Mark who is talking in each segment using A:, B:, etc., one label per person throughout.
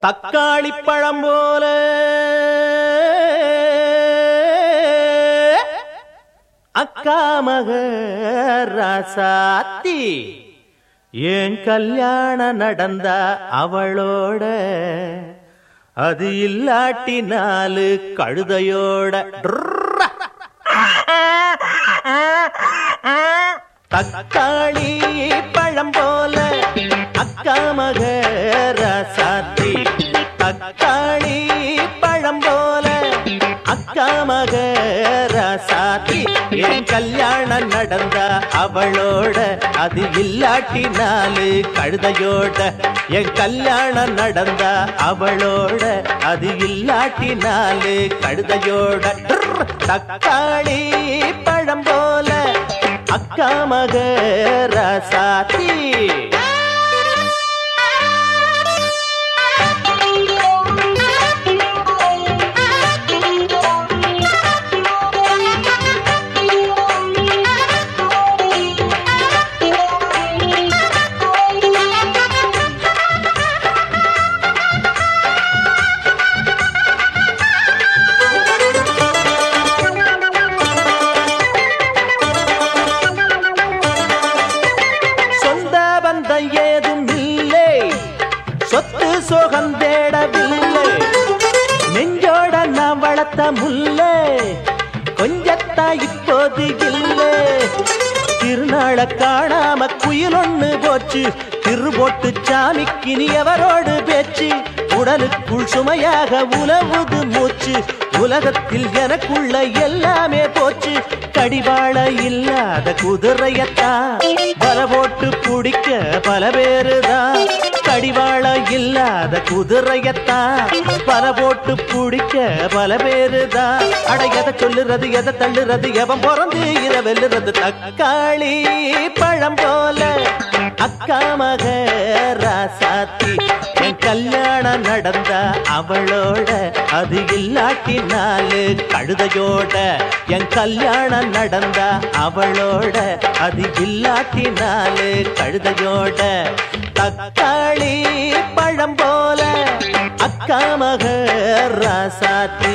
A: தக்காளி பழம் போல அக்கா மக ராசாத்தி என் கல்யாணம் நடந்தா அவளோட அது இல்லாட்டி நாலு கழுதையோட தக்காளி பழம் போல அக்கா மக ராசாத்தி தக்காளி பழம் போல அக்கா மக ராசாத்தி என் கல்யாணம் நடந்தா அவளோட அது இல்லாட்டி நாலு கழுதையோட என் கல்யாணம் நடந்தா அவளோட அது இல்லாட்டி நாலு கழுதையோட தக்காளி பழம் போல அக்கா மக ராசாத்தி சொத்து சோகம் தேடவில்லை நெஞ்சோட நான் வளர்த்த முல்லை கொஞ்சத்தா இப்போது இல்லை திருநாள காணாம குயில் ஒண்ணு போச்சு திருபோட்டு சாமிக்கு நீ எவரோடு பேச்சு உடலுக்குள் சுமையாக உலவுது மூச்சு உலகத்தில் எனக்குள்ள எல்லாமே போச்சு கடிவாள இல்லாத குதிரையத்தான் பல போட்டு பிடிக்க பல பேருதான் கடிவாள இல்லாத குதிரையத்தான் பல போட்டு பிடிக்க பல பேருதான் அட எதை சொல்லுறது எதை தள்ளுறது எவன் பிறந்து இதை வெல்லுறது தக்காளி பழம் போல அக்கா மக ராசாத்தி என் கல்யாணம் நடந்தா அவளோட அது இல்லாட்டி நாலு கழுதையோட என் கல்யாணம் நடந்தா அவளோட அது இல்லாட்டி நாலு கழுதையோட தக்காளி பழம் போல அக்கா மக ராசாத்தி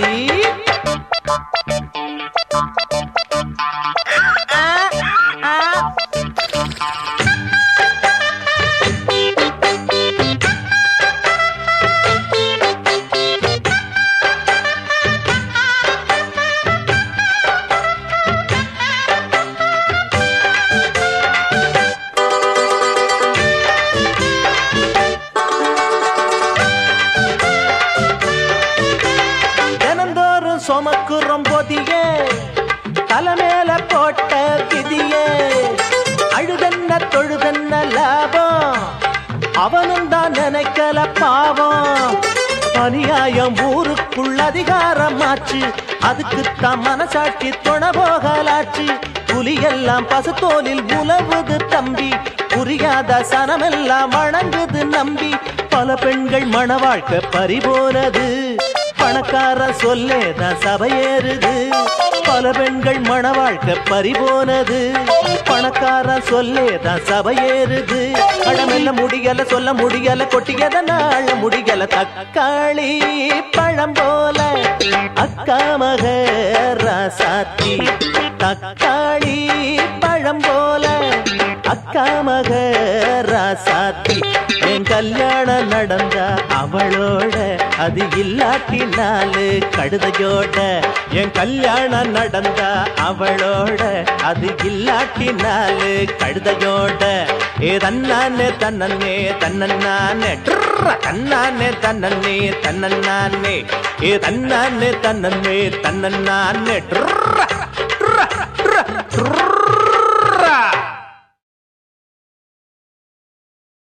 A: சொமக்குறம் பொதியே தலைமேல போட்ட விதியே அழுதன்ன தொழுதன்ன லாபம் அவனும் தான் நினைக்கல பாவம் அநியாயம் ஊருக்குள் அதிகாரமாச்சு அதுக்குத்தான் மனசாட்சி தொண போகலாச்சு புலியெல்லாம் பசுத்தோலில் உலவுது தம்பி புரியாத சனமெல்லாம் வணங்குது நம்பி பல பெண்கள் மண வாழ்க்கை பறிபோனது பணக்கார சொல்லேதான் சபையேறுது பல பெண்கள் மண வாழ்க்கை பறிபோனது பணக்கார சொல்லேதான் சபையேறுது அடமெல்ல முடியல சொல்ல முடியல கொட்டியத நாள முடியல தக்காளி பழம் போல அக்கா மக ராசாத்தி தக்காளி பழம் போல அக்கா மக ராசாத்தி என் கல்யாணம் நடந்தா அவளோட அது இல்லாட்டி நாலு கழுதையோட என் கல்யாணம் நடந்தா அவளோட அது இல்லாட்டி நாலு கழுதையோட ஏ தன்னானே தன்னே தன்னே தன்னானே தன்னே தன்னே ஏ தன்னானே தன்னே தன்னே